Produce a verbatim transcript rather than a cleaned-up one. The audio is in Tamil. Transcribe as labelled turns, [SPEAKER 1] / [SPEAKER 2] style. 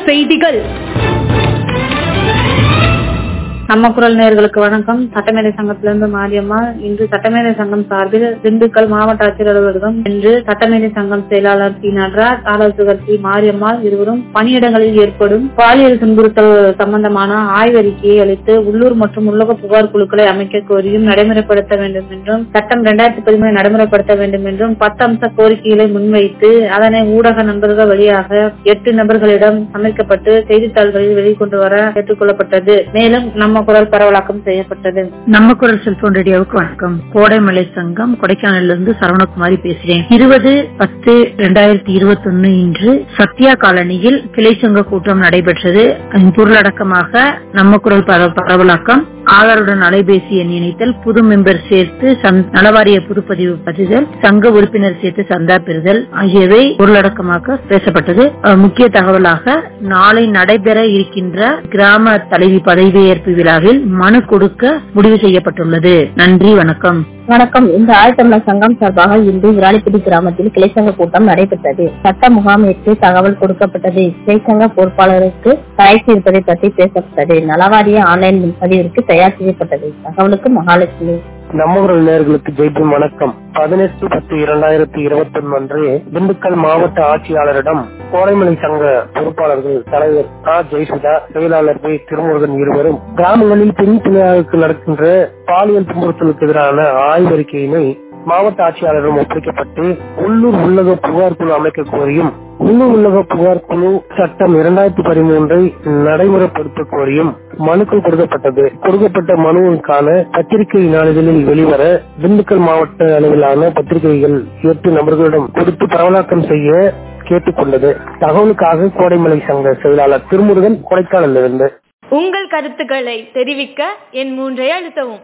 [SPEAKER 1] செய்திகள்.
[SPEAKER 2] நம்ம குரல் நேயர்களுக்கு வணக்கம். சட்டமேதை சங்கத்திலிருந்து மாரியம்மாள். இன்று சட்டமேதை சங்கம் சார்பில் திண்டுக்கல் மாவட்ட ஆட்சியர் அலுவலகம் இன்று சட்டமேதை சங்கம் செயலாளர் டி நடராஜ், ஆலோசகர் டி மாரியம்மாள் இருவரும் பணியிடங்களில் ஏற்படும் பாலியல் துன்புறுத்தல் சம்பந்தமான ஆய்வறிக்கையை அளித்து உள்ளூர் மற்றும் உள்ளக புகார் குழுக்களை அமைக்க கோரியும் நடைமுறைப்படுத்த வேண்டும் என்றும் சட்டம் இரண்டாயிரத்தி பதிமூணு நடைமுறைப்படுத்த வேண்டும் என்றும் பத்து அம்ச கோரிக்கைகளை முன்வைத்து அதனை ஊடக நண்பர்கள் வழியாக எட்டு நபர்களிடம் சமர்ப்பிக்கப்பட்டு செய்தித்தாள்களில் வெளிக்கொண்டு வர கேட்டுக்கொள்ளப்பட்டது. மேலும் நம்ம குரல் பரவலாக்கம் செய்யப்பட்டது.
[SPEAKER 3] நம்ம குரல் செல்போன் ரேடியோவுக்கு வணக்கம். கோடைமலை சங்கம் கொடைக்கானலிருந்து சரவணகுமாரி பேசுறேன். இருபது பத்து இரண்டாயிரத்தி இருபத்தி ஒன்னு இன்று சத்யா காலனியில் கிளை சங்க கூட்டம் நடைபெற்றது. பொருளடக்கமாக நம்ம குரல் பரவலாக்கம், ஆதாருடன் அலைபேசி எண் இணைத்தல், புது மெம்பர் சேர்த்து நலவாரிய புதுப்பதிவு பதிதல், சங்க உறுப்பினர் சேர்த்து சந்தா பெறுதல் ஆகியவை பொருளடக்கமாக பேசப்பட்டது. முக்கிய தகவலாக நாளை நடைபெற இருக்கின்ற கிராம தலைவி பதவியேற்பு விழாவில் மனு கொடுக்க முடிவு செய்யப்பட்டுள்ளது. நன்றி, வணக்கம்.
[SPEAKER 4] வணக்கம். இந்த ஆழ்தமிழர் சங்கம் சார்பாக இன்று விராலிப்பட்டி கிராமத்தில் கிளைச்சங்க கூட்டம் நடைபெற்றது. சட்ட முகாமிற்கு தகவல் கொடுக்கப்பட்டது. கிளைச்சங்க பொறுப்பாளருக்கு தயாரித்து இருப்பதை பற்றி பேசப்பட்டது. நலவாரிய ஆன்லைன் பதிவிற்கு தயார் செய்யப்பட்டது. தகவலுக்கு மகாலட்சுமி.
[SPEAKER 5] நம்ம ஊர் நேயர்களுக்கு ஜெய்பி வணக்கம். பதினெட்டு பத்து இரண்டாயிரத்தி இருபத்தி ஒன்னு அன்று திண்டுக்கல் மாவட்ட ஆட்சியாளரிடம் கோடைமலை சங்க பொறுப்பாளர்கள் தலைவர் ஆ ஜெயசுதா, செயலாளர் பி திருமுருகன் இருவரும் கிராமங்களில் பெண் பிள்ளைகளுக்கு நடக்கின்ற பாலியல் துன்புறுத்தலுக்கு எதிரான ஆய்வறிக்கையினை மாவட்ட ஆட்சியாளரிடம் ஒப்படைக்கப்பட்டு உள்ளூர் உள்ளக புகார் குழு அமைக்க கோரியும் உள்ளூர் உள்ளக புகார் குழு சட்டம் இரண்டாயிரத்தி பதிமூன்றை நடைமுறைப்படுத்த கோரியும் மனுக்கள் கொடுக்கப்பட்டது. கொடுக்கப்பட்ட மனுவுக்கான பத்திரிகை நாளிதழில் வெளிவர திண்டுக்கல் மாவட்ட அளவிலான பத்திரிகைகள் எட்டு நபர்களிடம் கொடுத்து பரவலாக்கம் செய்ய கேட்டுக்கொண்டது. தகவலுக்காக கோடைமலை சங்க செயலாளர் திருமுருகன் கொடைக்கானலிருந்து.
[SPEAKER 1] உங்கள் கருத்துக்களை தெரிவிக்க என் மூன்றை அழுத்தவும்.